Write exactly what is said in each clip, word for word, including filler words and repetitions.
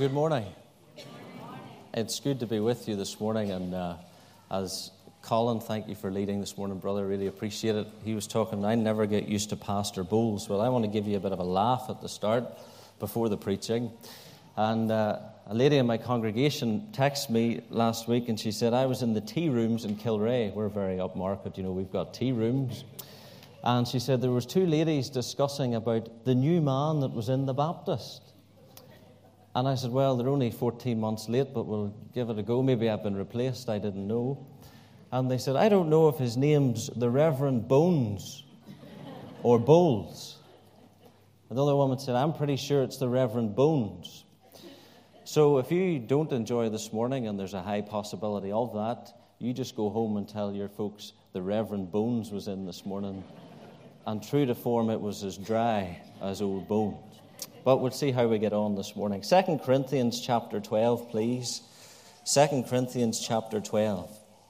good morning. Good morning. It's good to be with you this morning, and uh, as Colin, thank you for leading this morning, brother. Really appreciate it. He was talking, I never get used to Pastor Bowles. Well, I want to give you a bit of a laugh at the start before the preaching. And uh, a lady in my congregation texted me last week, and she said, I was in the tea rooms in Kilrea. We're very upmarket, you know, we've got tea rooms. And she said there was two ladies discussing about the new man that was in the Baptist. And I said, well, they're only fourteen months late, but we'll give it a go. Maybe I've been replaced, I didn't know. And they said, I don't know if his name's the Reverend Bones or Bowles. Another woman said, I'm pretty sure it's the Reverend Bones. So if you don't enjoy this morning, and there's a high possibility of that, you just go home and tell your folks the Reverend Bones was in this morning. And true to form, it was as dry as old bones. But we'll see how we get on this morning. Second Corinthians chapter twelve, please. Second Corinthians chapter twelve.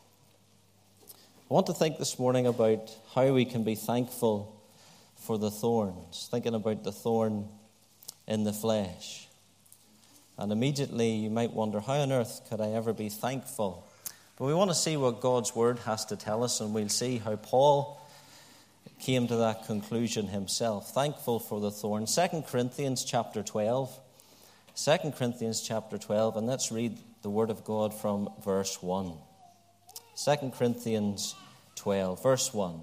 I want to think this morning about how we can be thankful for the thorns. Thinking about the thorn in the flesh. And immediately you might wonder, how on earth could I ever be thankful? But we want to see what God's Word has to tell us, and we'll see how Paul came to that conclusion himself. Thankful for the thorn. Second Corinthians chapter twelve. Second Corinthians chapter twelve, and let's read the Word of God from verse one. Second Corinthians twelve, verse one.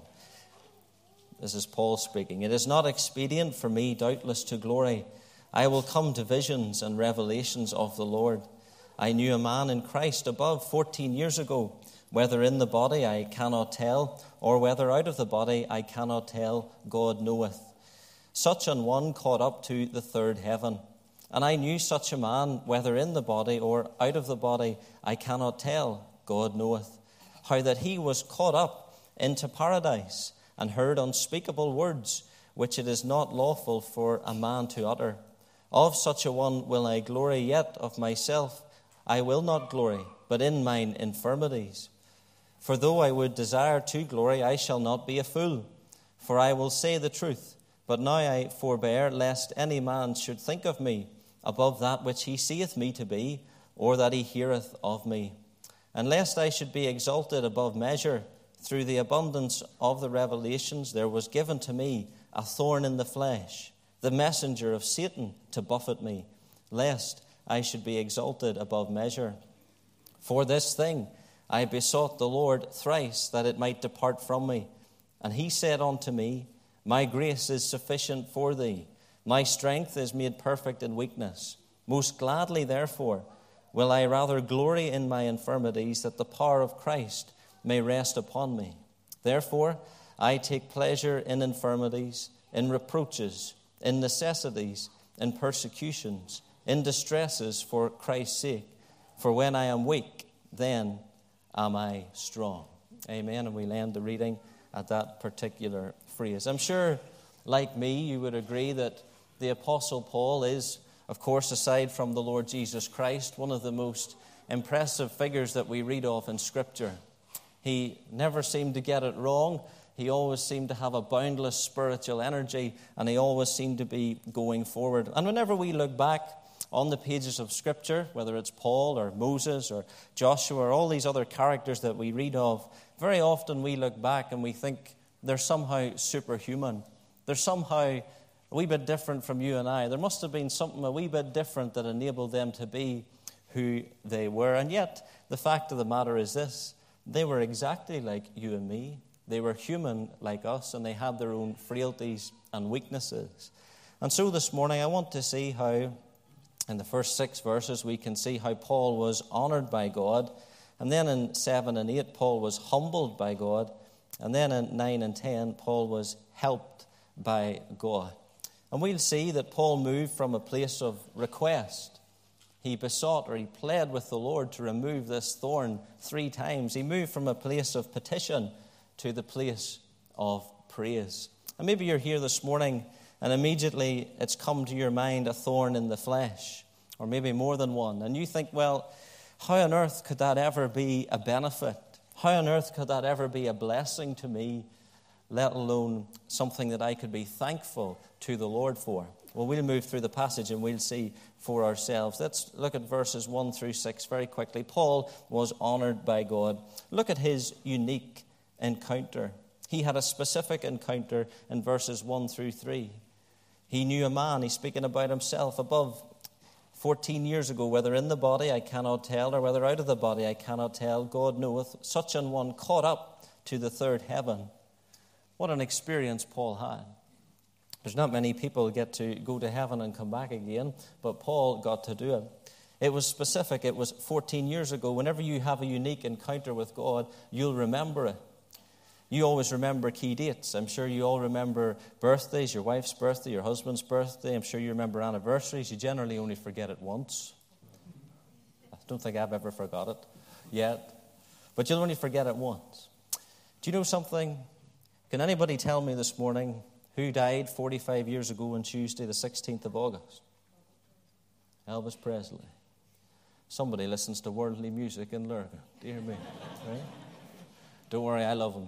This is Paul speaking. It is not expedient for me, doubtless, to glory. I will come to visions and revelations of the Lord. I knew a man in Christ above fourteen years ago. Whether in the body I cannot tell, or whether out of the body I cannot tell, God knoweth. Such an one caught up to the third heaven. And I knew such a man, whether in the body or out of the body I cannot tell, God knoweth. How that he was caught up into paradise, and heard unspeakable words, which it is not lawful for a man to utter. Of such a one will I glory, yet of myself I will not glory, but in mine infirmities. For though I would desire to glory, I shall not be a fool. For I will say the truth, but now I forbear, lest any man should think of me above that which he seeth me to be, or that he heareth of me. And lest I should be exalted above measure, through the abundance of the revelations there was given to me a thorn in the flesh, the messenger of Satan to buffet me, lest I should be exalted above measure. For this thing I besought the Lord thrice, that it might depart from me. And he said unto me, My grace is sufficient for thee. My strength is made perfect in weakness. Most gladly, therefore, will I rather glory in my infirmities, that the power of Christ may rest upon me. Therefore, I take pleasure in infirmities, in reproaches, in necessities, in persecutions, in distresses for Christ's sake. For when I am weak, then am I strong. Amen. And we end the reading at that particular phrase. I'm sure, like me, you would agree that the Apostle Paul is, of course, aside from the Lord Jesus Christ, one of the most impressive figures that we read of in Scripture. He never seemed to get it wrong. He always seemed to have a boundless spiritual energy, and he always seemed to be going forward. And whenever we look back on the pages of Scripture, whether it's Paul or Moses or Joshua or all these other characters that we read of, very often we look back and we think they're somehow superhuman. They're somehow a wee bit different from you and I. There must have been something a wee bit different that enabled them to be who they were. And yet, the fact of the matter is this: they were exactly like you and me. They were human like us, and they had their own frailties and weaknesses. And so this morning I want to see how, in the first six verses, we can see how Paul was honored by God. And then in seven and eight, Paul was humbled by God. And then in nine and ten, Paul was helped by God. And we'll see that Paul moved from a place of request. He besought, or he pled with the Lord to remove this thorn three times. He moved from a place of petition to the place of praise. And maybe you're here this morning and immediately it's come to your mind a thorn in the flesh, or maybe more than one. And you think, well, how on earth could that ever be a benefit? How on earth could that ever be a blessing to me? let alone something that I could be thankful to the Lord for. Well, we'll move through the passage and we'll see for ourselves. Let's look at verses one through six very quickly. Paul was honored by God. Look at his unique encounter. He had a specific encounter in verses one through three. He knew a man, he's speaking about himself, above fourteen years ago, whether in the body I cannot tell, or whether out of the body I cannot tell, God knoweth, such an one caught up to the third heaven. What an experience Paul had. There's not many people get to go to heaven and come back again, but Paul got to do it. It was specific. It was fourteen years ago. Whenever you have a unique encounter with God, you'll remember it. You always remember key dates. I'm sure you all remember birthdays, your wife's birthday, your husband's birthday. I'm sure you remember anniversaries. You generally only forget it once. I don't think I've ever forgot it yet. But you'll only forget it once. Do you know something? Can anybody tell me this morning who died forty-five years ago on Tuesday, the sixteenth of August? Elvis Presley. Somebody listens to worldly music in Lurgan. Dear me. Right? Don't worry, I love him.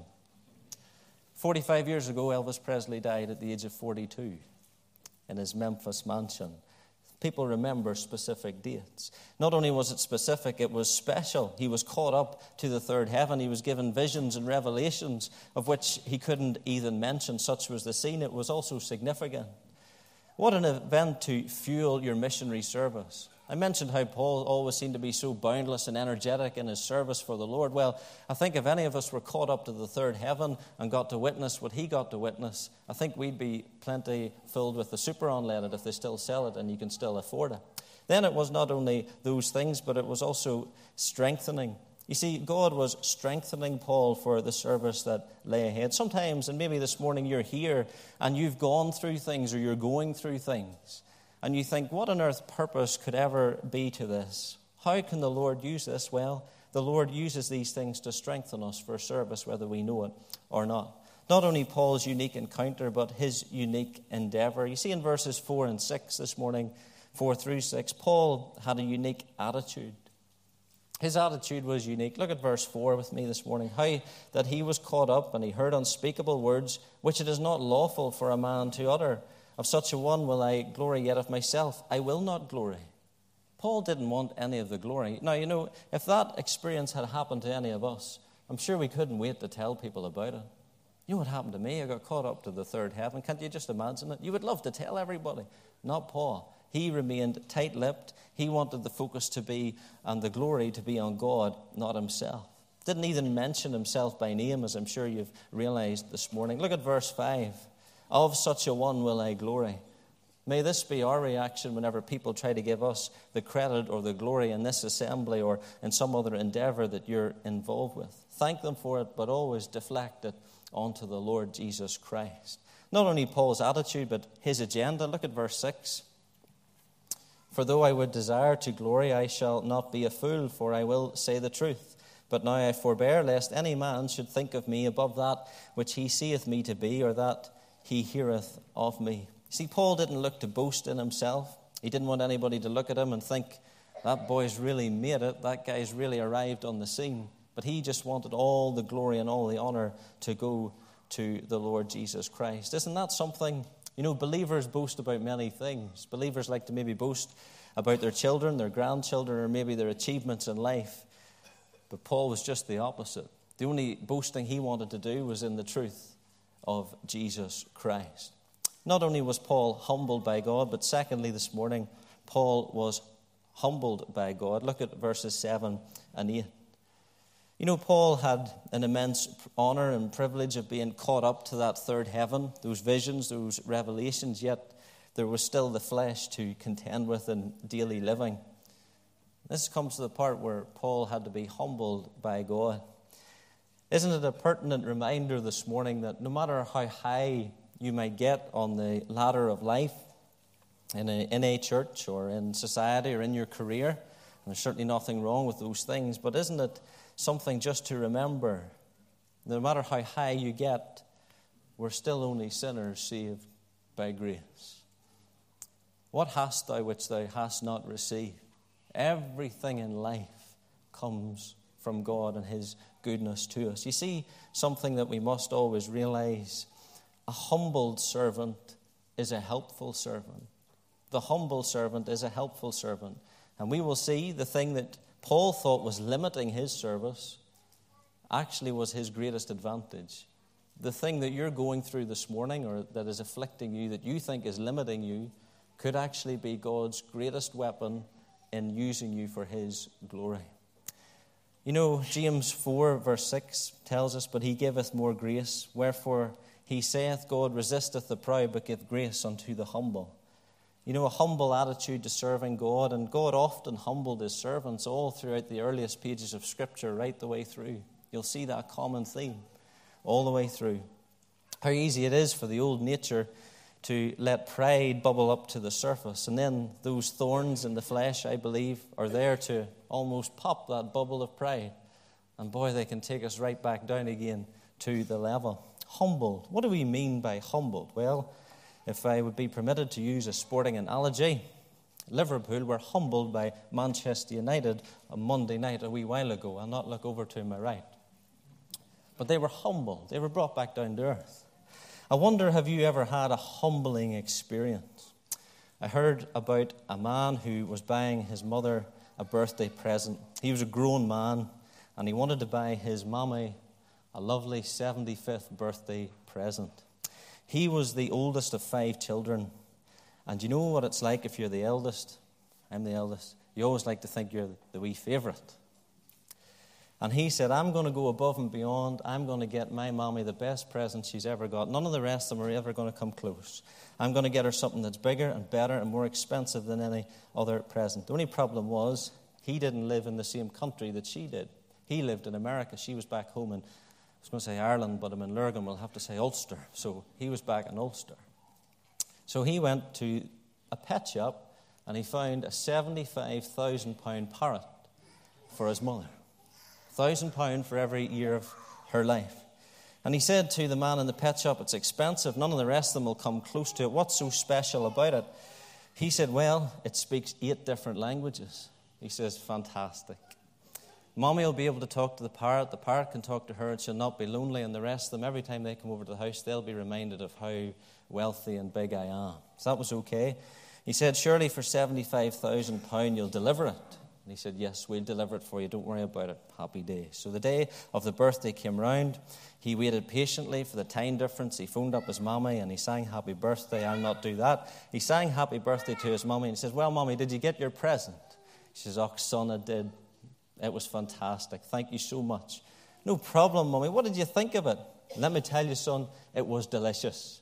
forty-five years ago, Elvis Presley died at the age of forty-two in his Memphis mansion. People remember specific dates. Not only was it specific, it was special. He was caught up to the third heaven. He was given visions and revelations of which he couldn't even mention. Such was the scene. It was also significant. What an event to fuel your missionary service. I mentioned how Paul always seemed to be so boundless and energetic in his service for the Lord. Well, I think if any of us were caught up to the third heaven and got to witness what he got to witness, I think we'd be plenty filled with the super unleaded if they still sell it and you can still afford it. Then it was not only those things, but it was also strengthening. You see, God was strengthening Paul for the service that lay ahead. Sometimes, and maybe this morning you're here and you've gone through things or you're going through things. And you think, what on earth purpose could ever be to this? How can the Lord use this? Well, the Lord uses these things to strengthen us for service, whether we know it or not. Not only Paul's unique encounter, but his unique endeavor. You see in verses four and six this morning, four through six, Paul had a unique attitude. His attitude was unique. Look at verse four with me this morning. How that he was caught up and he heard unspeakable words, which it is not lawful for a man to utter. Of such a one will I glory, yet of myself I will not glory. Paul didn't want any of the glory. Now, you know, if that experience had happened to any of us, I'm sure we couldn't wait to tell people about it. You know what happened to me? I got caught up to the third heaven. Can't you just imagine it? You would love to tell everybody. Not Paul. He remained tight-lipped. He wanted the focus to be, and the glory to be on God, not himself. Didn't even mention himself by name, as I'm sure you've realized this morning. Look at verse five. Of such a one will I glory. May this be our reaction whenever people try to give us the credit or the glory in this assembly or in some other endeavor that you're involved with. Thank them for it, but always deflect it onto the Lord Jesus Christ. Not only Paul's attitude, but his agenda. Look at verse six. For though I would desire to glory, I shall not be a fool, for I will say the truth. But now I forbear, lest any man should think of me above that which he seeth me to be, or that he heareth of me. See, Paul didn't look to boast in himself. He didn't want anybody to look at him and think, that boy's really made it, that guy's really arrived on the scene. But he just wanted all the glory and all the honor to go to the Lord Jesus Christ. Isn't that something? You know, believers boast about many things. Believers like to maybe boast about their children, their grandchildren, or maybe their achievements in life. But Paul was just the opposite. The only boasting he wanted to do was in the truth of Jesus Christ. Not only was Paul humbled by God, but secondly this morning, Paul was humbled by God. Look at verses seven and eight. You know, Paul had an immense honor and privilege of being caught up to that third heaven, those visions, those revelations, yet there was still the flesh to contend with in daily living. This comes to the part where Paul had to be humbled by God. Isn't it a pertinent reminder this morning that no matter how high you might get on the ladder of life in a, in a church or in society or in your career, and there's certainly nothing wrong with those things, but isn't it something just to remember, no matter how high you get, we're still only sinners saved by grace. What hast thou which thou hast not received? Everything in life comes from God and his goodness to us. You see, something that we must always realize, a humbled servant is a helpful servant. The humble servant is a helpful servant. And we will see the thing that Paul thought was limiting his service actually was his greatest advantage. The thing that you're going through this morning or that is afflicting you, that you think is limiting you, could actually be God's greatest weapon in using you for his glory. You know, James four verse six tells us, "But he giveth more grace. Wherefore he saith, God resisteth the proud, but giveth grace unto the humble." You know, a humble attitude to serving God, and God often humbled his servants all throughout the earliest pages of Scripture, right the way through. You'll see that common theme all the way through. How easy it is for the old nature to let pride bubble up to the surface, and then those thorns in the flesh, I believe, are there to almost pop that bubble of pride. And boy, they can take us right back down again to the level. Humbled. What do we mean by humbled? Well, if I would be permitted to use a sporting analogy, Liverpool were humbled by Manchester United on Monday night a wee while ago. I'll not look over to my right. But they were humbled. They were brought back down to earth. I wonder, have you ever had a humbling experience? I heard about a man who was buying his mother a birthday present. He was a grown man, and he wanted to buy his mommy a lovely seventy-fifth birthday present. He was the oldest of five children. And you know what it's like if you're the eldest? I'm the eldest. You always like to think you're the wee favourite. And he said, I'm going to go above and beyond. I'm going to get my mommy the best present she's ever got. None of the rest of them are ever going to come close. I'm going to get her something that's bigger and better and more expensive than any other present. The only problem was he didn't live in the same country that she did. He lived in America. She was back home in, I was going to say Ireland, but I'm in Lurgan. We'll have to say Ulster. So he was back in Ulster. So he went to a pet shop and he found a seventy-five thousand pound parrot for his mother. one thousand pounds for every year of her life. And he said to the man in the pet shop, it's expensive. None of the rest of them will come close to it. What's so special about it? He said, well, it speaks eight different languages. He says, fantastic. Mommy will be able to talk to the parrot. The parrot can talk to her. And she'll not be lonely. And the rest of them, every time they come over to the house, they'll be reminded of how wealthy and big I am. So that was okay. He said, surely for seventy-five thousand pounds you'll deliver it. And he said, yes, we'll deliver it for you. Don't worry about it. Happy day. So the day of the birthday came round. He waited patiently for the time difference. He phoned up his mommy and he sang happy birthday. I'll not do that. He sang happy birthday to his mommy and he says, well, mommy, did you get your present? She says, oh, son, I did. It was fantastic. Thank you so much. No problem, mommy. What did you think of it? Let me tell you, son, it was delicious.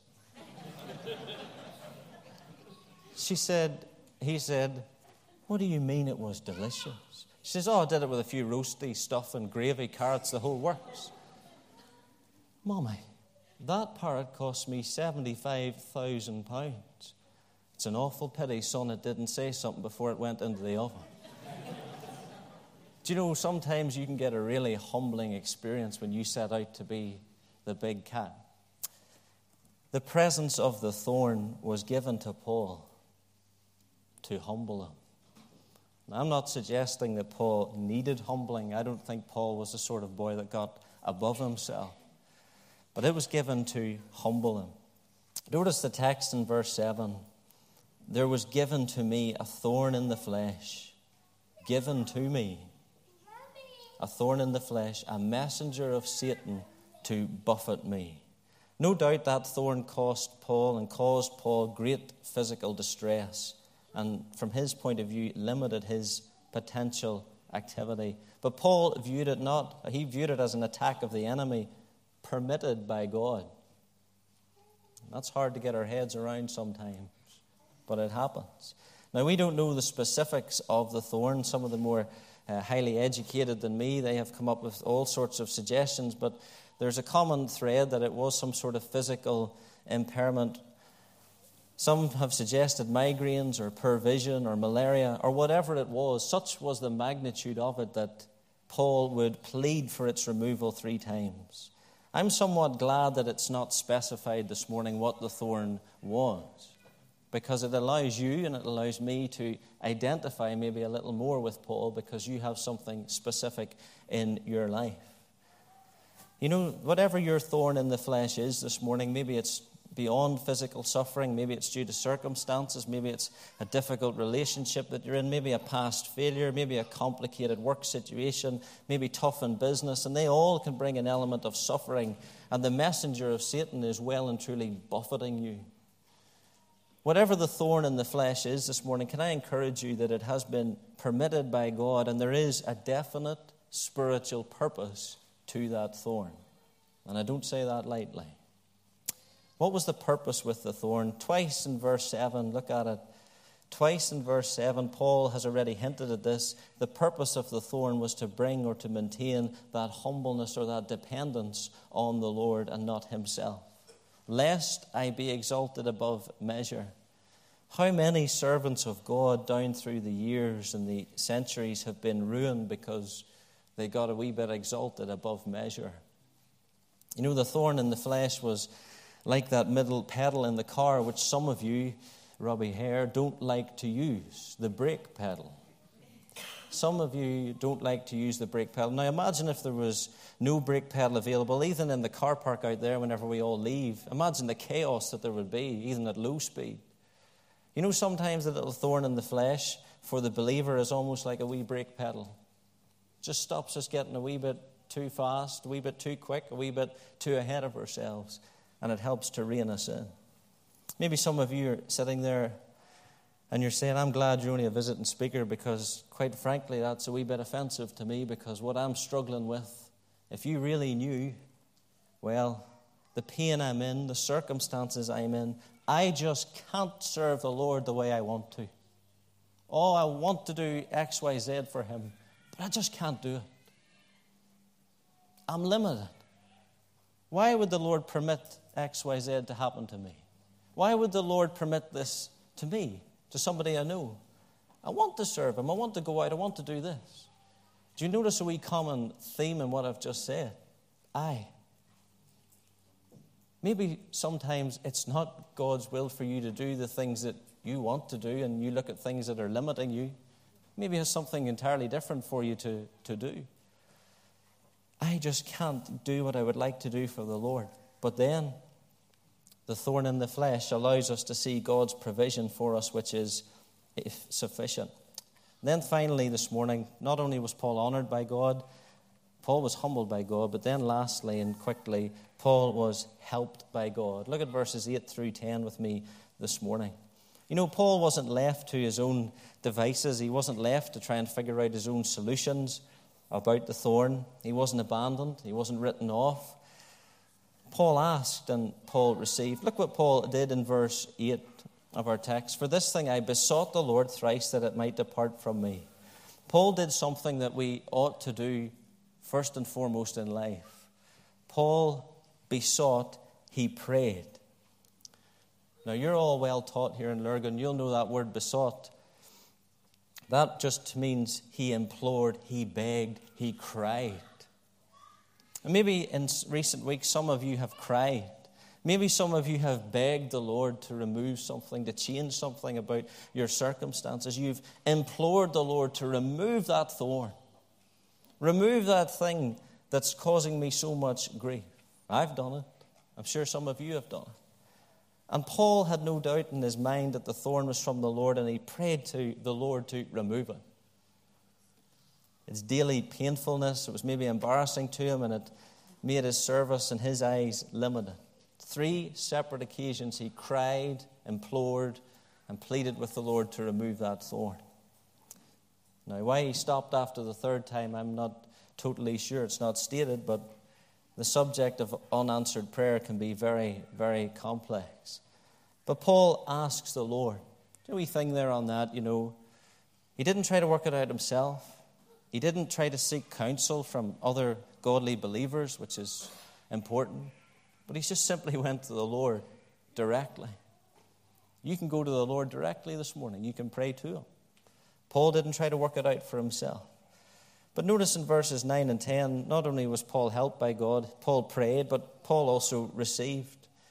She said, he said, what do you mean it was delicious? She says, oh, I did it with a few roasty stuff and gravy, carrots, the whole works. Mommy, that parrot cost me seventy-five thousand pounds. It's an awful pity, son, it didn't say something before it went into the oven. Do you know, sometimes you can get a really humbling experience when you set out to be the big cat. The presence of the thorn was given to Paul to humble him. I'm not suggesting that Paul needed humbling. I don't think Paul was the sort of boy that got above himself. But it was given to humble him. Notice the text in verse seven. There was given to me a thorn in the flesh. Given to me. A thorn in the flesh. A messenger of Satan to buffet me. No doubt that thorn cost Paul and caused Paul great physical distress. And from his point of view, limited his potential activity. But Paul viewed it not, he viewed it as an attack of the enemy permitted by God. That's hard to get our heads around sometimes, but it happens. Now, we don't know the specifics of the thorn. Some of the more uh, highly educated than me, they have come up with all sorts of suggestions, but there's a common thread that it was some sort of physical impairment. Some have suggested migraines or poor vision or malaria or whatever it was. Such was the magnitude of it that Paul would plead for its removal three times. I'm somewhat glad that it's not specified this morning what the thorn was. because it allows you and it allows me to identify maybe a little more with Paul because you have something specific in your life. You know, whatever your thorn in the flesh is this morning, maybe it's beyond physical suffering, maybe it's due to circumstances, maybe it's a difficult relationship that you're in, maybe a past failure, maybe a complicated work situation, maybe tough in business, and they all can bring an element of suffering, and the messenger of Satan is well and truly buffeting you. Whatever the thorn in the flesh is this morning, can I encourage you that it has been permitted by God, and there is a definite spiritual purpose to that thorn. And I don't say that lightly. What was the purpose with the thorn? Twice in verse seven, look at it. Twice in verse seven, Paul has already hinted at this. The purpose of the thorn was to bring or to maintain that humbleness or that dependence on the Lord and not himself. Lest I be exalted above measure. How many servants of God down through the years and the centuries have been ruined because they got a wee bit exalted above measure? You know, the thorn in the flesh was like that middle pedal in the car, which some of you, Robbie Hare, don't like to use, the brake pedal. Some of you don't like to use the brake pedal. Now imagine if there was no brake pedal available, even in the car park out there whenever we all leave. Imagine the chaos that there would be, even at low speed. You know, sometimes the little thorn in the flesh for the believer is almost like a wee brake pedal. Just stops us getting a wee bit too fast, a wee bit too quick, a wee bit too ahead of ourselves. And it helps to rein us in. Maybe some of you are sitting there and you're saying, I'm glad you're only a visiting speaker because, quite frankly, that's a wee bit offensive to me because what I'm struggling with, if you really knew, well, the pain I'm in, the circumstances I'm in, I just can't serve the Lord the way I want to. Oh, I want to do X, Y, Z for him, but I just can't do it. I'm limited. Why would the Lord permit X, Y, Z to happen to me? Why would the Lord permit this to me, to somebody I know? I want to serve him. I want to go out. I want to do this. Do you notice a wee common theme in what I've just said? I. Maybe sometimes it's not God's will for you to do the things that you want to do, and you look at things that are limiting you. Maybe he has something entirely different for you to, to do. I just can't do what I would like to do for the Lord. But then, the thorn in the flesh allows us to see God's provision for us, which is sufficient. And then finally this morning, not only was Paul honored by God, Paul was humbled by God, but then lastly and quickly, Paul was helped by God. Look at verses eight through ten with me this morning. You know, Paul wasn't left to his own devices. He wasn't left to try and figure out his own solutions about the thorn. He wasn't abandoned. He wasn't written off. Paul asked and Paul received. Look what Paul did in verse eight of our text. For this thing I besought the Lord thrice that it might depart from me. Paul did something that we ought to do first and foremost in life. Paul besought, he prayed. Now you're all well taught here in Lurgan. You'll know that word besought. That just means he implored, he begged, he cried. And maybe in recent weeks, some of you have cried. Maybe some of you have begged the Lord to remove something, to change something about your circumstances. You've implored the Lord to remove that thorn. Remove that thing that's causing me so much grief. I've done it. I'm sure some of you have done it. And Paul had no doubt in his mind that the thorn was from the Lord, and he prayed to the Lord to remove it. Its daily painfulness, it was maybe embarrassing to him, and it made his service in his eyes limited. Three separate occasions he cried, implored, and pleaded with the Lord to remove that thorn. Now, why he stopped after the third time, I'm not totally sure. It's not stated, but the subject of unanswered prayer can be very, very complex. But Paul asks the Lord. Do we think there on that, you know, he didn't try to work it out himself. He didn't try to seek counsel from other godly believers, which is important. But he just simply went to the Lord directly. You can go to the Lord directly this morning. You can pray to him. Paul didn't try to work it out for himself. But notice in verses nine and ten, not only was Paul helped by God, Paul prayed, but Paul also received.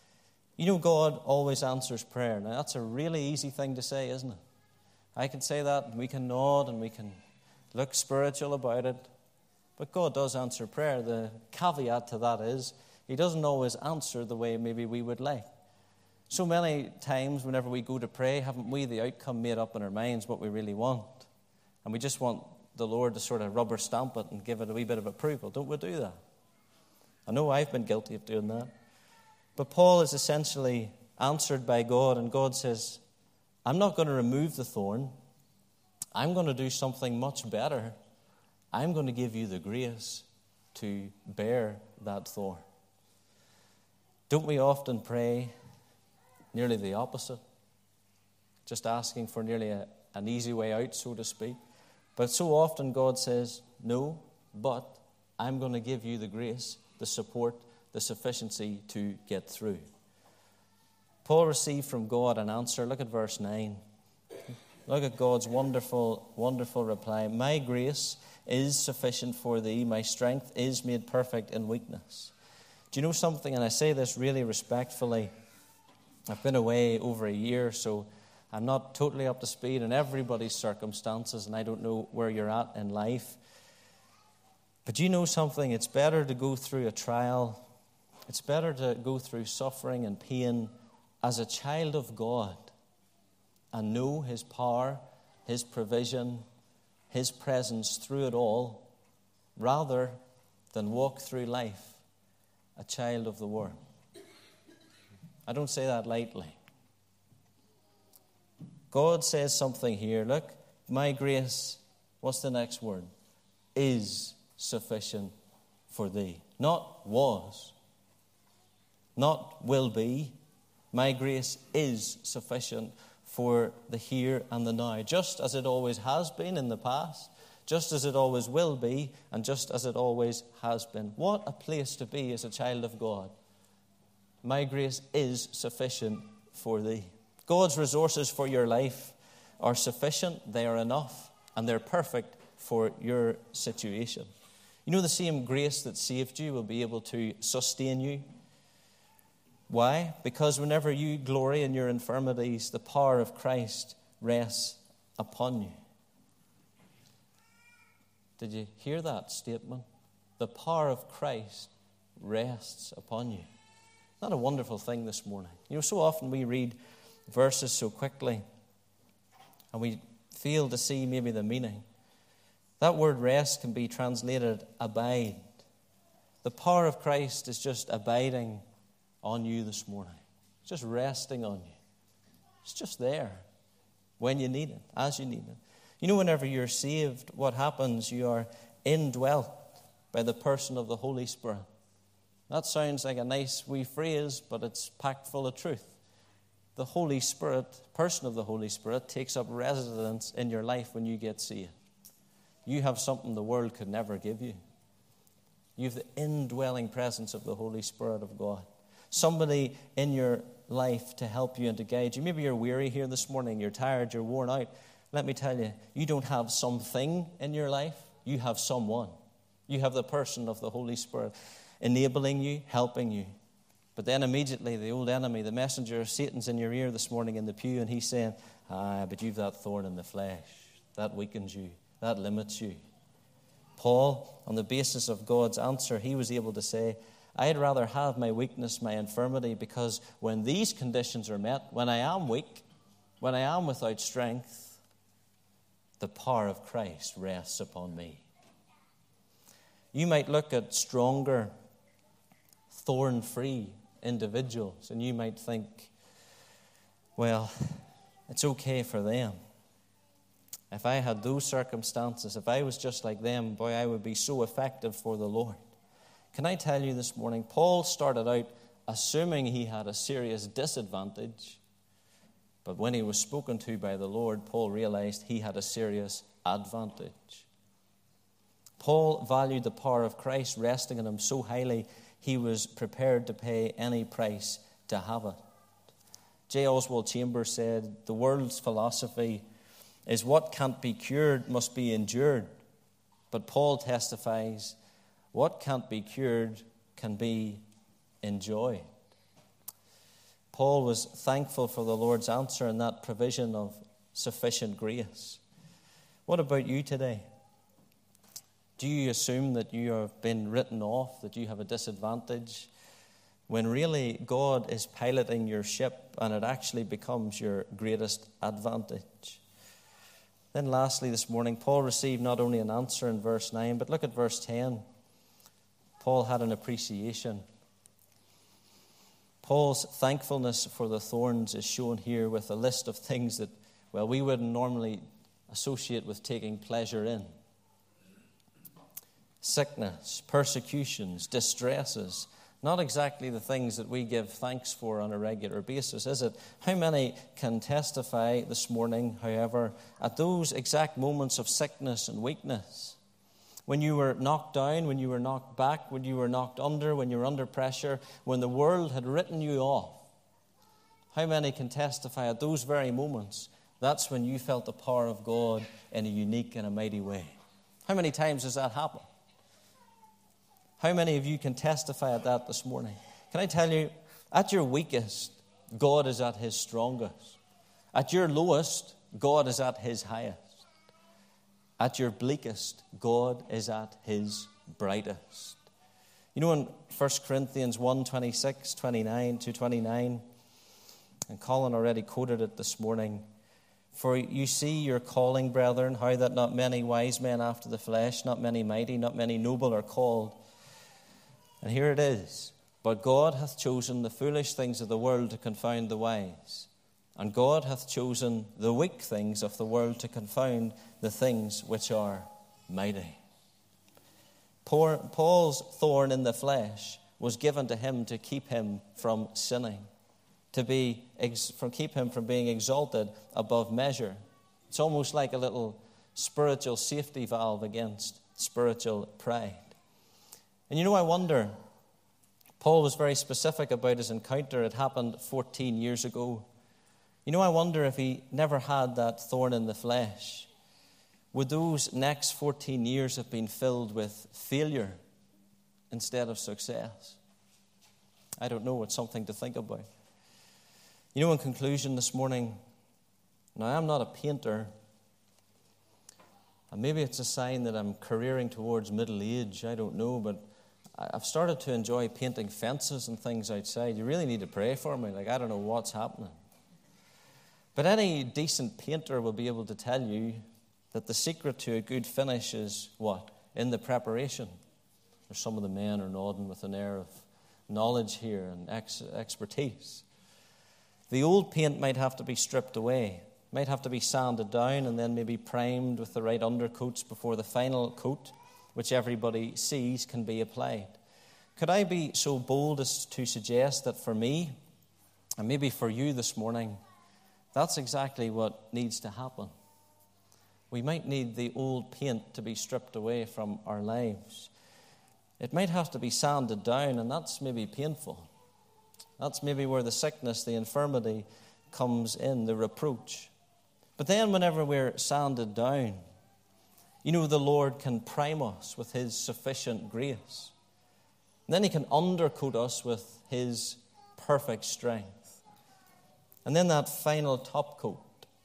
You know, God always answers prayer. Now, that's a really easy thing to say, isn't it? I can say that, and we can nod, and we can look spiritual about it. But God does answer prayer. The caveat to that is he doesn't always answer the way maybe we would like. So many times whenever we go to pray, haven't we the outcome made up in our minds, what we really want? And we just want the Lord to sort of rubber stamp it and give it a wee bit of approval. Don't we do that? I know I've been guilty of doing that. But Paul is essentially answered by God, and God says, I'm not going to remove the thorn. I'm going to do something much better. I'm going to give you the grace to bear that thorn. Don't we often pray nearly the opposite? Just asking for nearly a, an easy way out, so to speak. But so often God says, no, but I'm going to give you the grace, the support, the sufficiency to get through. Paul received from God an answer. Look at verse nine. Look at God's wonderful, wonderful reply. My grace is sufficient for thee. My strength is made perfect in weakness. Do you know something? And I say this really respectfully. I've been away over a year, so I'm not totally up to speed in everybody's circumstances, and I don't know where you're at in life. But you know something? It's better to go through a trial. It's better to go through suffering and pain as a child of God and know His power, His provision, His presence through it all, rather than walk through life a child of the world. I don't say that lightly. God says something here. Look, my grace, what's the next word? Is sufficient for thee. Not was. Not will be. My grace is sufficient for the here and the now. Just as it always has been in the past. Just as it always will be. And just as it always has been. What a place to be as a child of God. My grace is sufficient for thee. God's resources for your life are sufficient, they are enough, and they're perfect for your situation. You know, the same grace that saved you will be able to sustain you. Why? Because whenever you glory in your infirmities, the power of Christ rests upon you. Did you hear that statement? The power of Christ rests upon you. Isn't that a wonderful thing this morning? You know, so often we read verses so quickly and we fail to see maybe the meaning. That word rest can be translated abide. The power of Christ is just abiding on you this morning. It's just resting on you. It's just there when you need it, as you need it. You know, whenever you're saved, what happens? You are indwelt by the person of the Holy Spirit. That sounds like a nice wee phrase, but it's packed full of truth. The Holy Spirit, person of the Holy Spirit, takes up residence in your life when you get saved. You have something the world could never give you. You have the indwelling presence of the Holy Spirit of God. Somebody in your life to help you and to guide you. Maybe you're weary here this morning, you're tired, you're worn out. Let me tell you, you don't have something in your life, you have someone. You have the person of the Holy Spirit enabling you, helping you. But then immediately the old enemy, the messenger of Satan's in your ear this morning in the pew, and he's saying, ah, but you've that thorn in the flesh. That weakens you. That limits you. Paul, on the basis of God's answer, he was able to say, I'd rather have my weakness, my infirmity, because when these conditions are met, when I am weak, when I am without strength, the power of Christ rests upon me. You might look at stronger, thorn-free individuals, and you might think, well, it's okay for them. If I had those circumstances, if I was just like them, boy, I would be so effective for the Lord. Can I tell you this morning, Paul started out assuming he had a serious disadvantage, but when he was spoken to by the Lord, Paul realized he had a serious advantage. Paul valued the power of Christ resting in him so highly, he was prepared to pay any price to have it. J. Oswald Chambers said, the world's philosophy is what can't be cured must be endured. But Paul testifies, what can't be cured can be enjoyed. Paul was thankful for the Lord's answer and that provision of sufficient grace. What about you today? Do you assume that you have been written off, that you have a disadvantage, when really God is piloting your ship and it actually becomes your greatest advantage? Then lastly this morning, Paul received not only an answer in verse nine, but look at verse ten. Paul had an appreciation. Paul's thankfulness for the thorns is shown here with a list of things that, well, we wouldn't normally associate with taking pleasure in. Sickness, persecutions, distresses, not exactly the things that we give thanks for on a regular basis, is it? How many can testify this morning, however, at those exact moments of sickness and weakness, when you were knocked down, when you were knocked back, when you were knocked under, when you were under pressure, when the world had written you off? How many can testify at those very moments, that's when you felt the power of God in a unique and a mighty way? How many times has that happened? How many of you can testify at that this morning? Can I tell you, at your weakest, God is at his strongest. At your lowest, God is at his highest. At your bleakest, God is at his brightest. You know in First Corinthians one, twenty-six, twenty-nine to twenty-nine, and Colin already quoted it this morning, for you see your calling, brethren, how that not many wise men after the flesh, not many mighty, not many noble are called. And here it is. But God hath chosen the foolish things of the world to confound the wise. And God hath chosen the weak things of the world to confound the things which are mighty. Paul's thorn in the flesh was given to him to keep him from sinning, to be from keep him from being exalted above measure. It's almost like a little spiritual safety valve against spiritual pride. And you know, I wonder, Paul was very specific about his encounter. It happened fourteen years ago. You know, I wonder if he never had that thorn in the flesh, would those next fourteen years have been filled with failure instead of success? I don't know. It's something to think about. You know, in conclusion this morning, now I'm not a painter, and maybe it's a sign that I'm careering towards middle age. I don't know, but I've started to enjoy painting fences and things outside. You really need to pray for me. Like, I don't know what's happening. But any decent painter will be able to tell you that the secret to a good finish is what? In the preparation. There's some of the men are nodding with an air of knowledge here and ex- expertise. The old paint might have to be stripped away, might have to be sanded down and then maybe primed with the right undercoats before the final coat, which everybody sees, can be applied. Could I be so bold as to suggest that for me, and maybe for you this morning, that's exactly what needs to happen. We might need the old paint to be stripped away from our lives. It might have to be sanded down, and that's maybe painful. That's maybe where the sickness, the infirmity comes in, the reproach. But then whenever we're sanded down, you know, the Lord can prime us with his sufficient grace. And then he can undercoat us with his perfect strength. And then that final top coat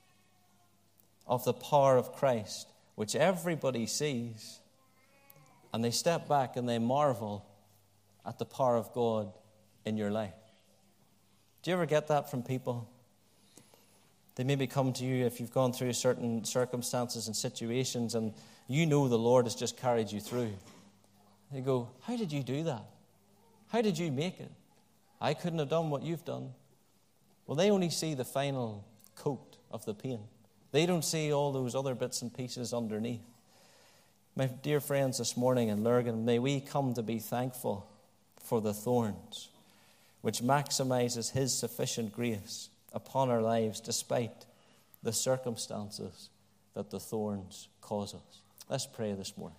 of the power of Christ, which everybody sees, and they step back and they marvel at the power of God in your life. Do you ever get that from people? They maybe come to you if you've gone through certain circumstances and situations and you know the Lord has just carried you through. They go, how did you do that? How did you make it? I couldn't have done what you've done. Well, they only see the final coat of the paint. They don't see all those other bits and pieces underneath. My dear friends, this morning in Lurgan, may we come to be thankful for the thorns, which maximizes his sufficient grace upon our lives despite the circumstances that the thorns cause us. Let's pray this morning.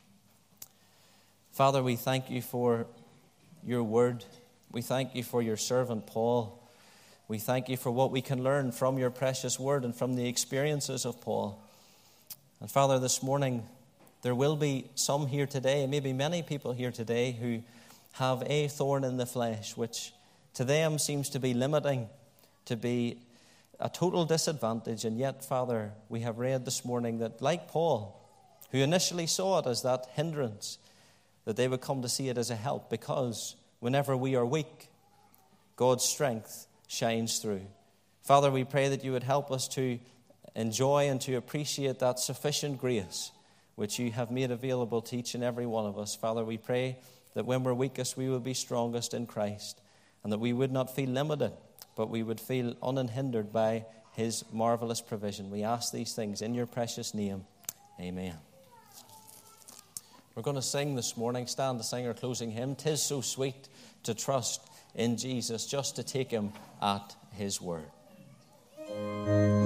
Father, we thank you for your word. We thank you for your servant Paul. We thank you for what we can learn from your precious word and from the experiences of Paul. And Father, this morning, there will be some here today, maybe many people here today, who have a thorn in the flesh which to them seems to be limiting, to be a total disadvantage. And yet, Father, we have read this morning that, like Paul, who initially saw it as that hindrance, that they would come to see it as a help, because whenever we are weak, God's strength shines through. Father, we pray that you would help us to enjoy and to appreciate that sufficient grace which you have made available to each and every one of us. Father, we pray that when we're weakest, we will be strongest in Christ, and that we would not feel limited, but we would feel unhindered by his marvelous provision. We ask these things in your precious name. Amen. We're going to sing this morning. Stand to sing our closing hymn, "'Tis So Sweet to Trust in Jesus," just to take him at his word.